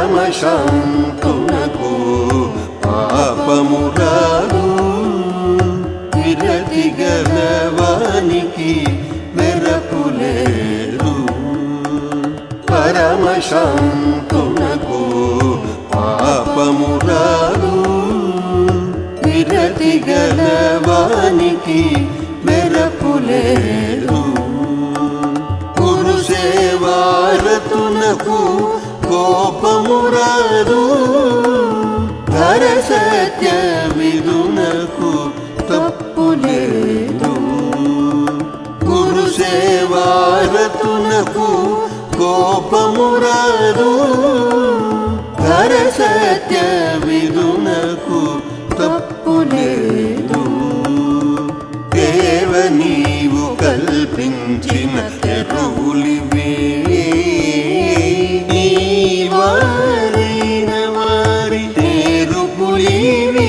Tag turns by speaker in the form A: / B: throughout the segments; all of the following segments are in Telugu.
A: పరమశాంతునకు పాపమురాదు విరతి గలవానికి మెరపులేదు పరమశాంతునకు పాపమురాదు విరతి గలవానికి మెరపులేదు గురు సేవారతునకు కోపమురాదు ధర సత్య విదునకు తప్పులేదు గురు సేవారతునకు కోపమురాదు ధర సత్య విదునకు తప్పులేదు దేవ నీవు కల్పించిన ఎరువులివే నీ వారైన వారి నేరుపులివి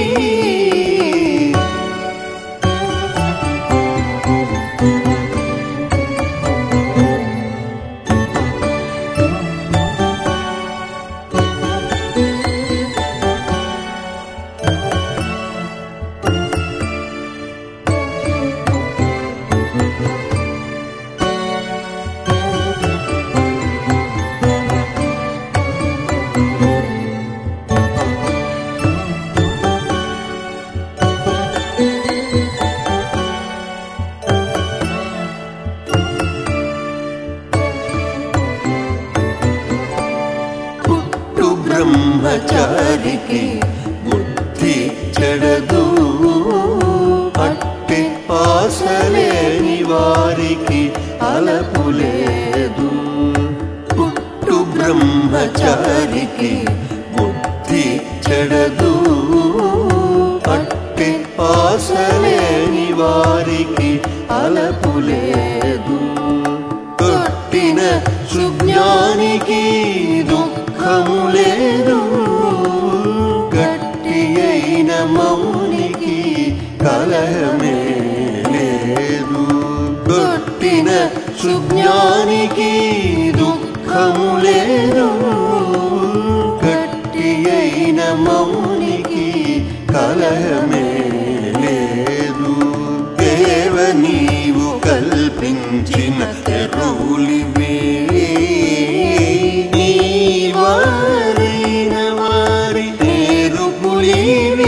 A: బ్రహ్మచారికి బుద్ధి చెడదు అట్టి ఆశలేని వారికి అలపులేదు పుట్టు బ్రహ్మచారికి బుద్ధి చెడదు అట్టి ఆశలేని వారికి అలపులేదు తొట్టిన సుజ్ఞానికి దుఃఖము లేదు గట్టి అయిన మౌనికి కలహమే లేదు తొట్టిన సుజ్ఞానికి దుఃఖము లేదు గట్టి అయిన మౌనికి కలహమే లేదు దేవ నీవు కల్పించిన ఎరువులివే నీ వారైన వారి నేరుపులివి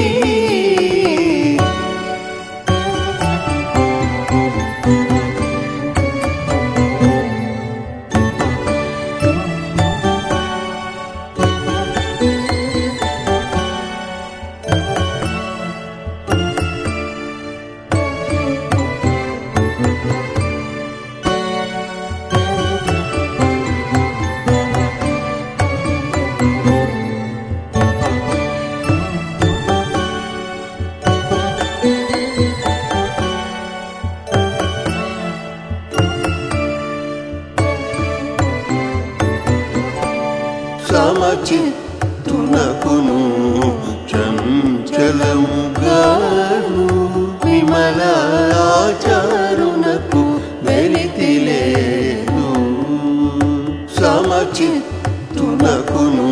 A: సమచిత్తునకును చంచలముగాను విమలాచారునకు వెలితి లేదు సమచిత్తునకును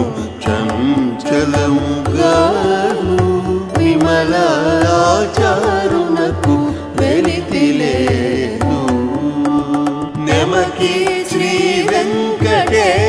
A: చంచలముగాను విమలాచారునకు వెలితి లేదు నెమకి శ్రీ వెంకటే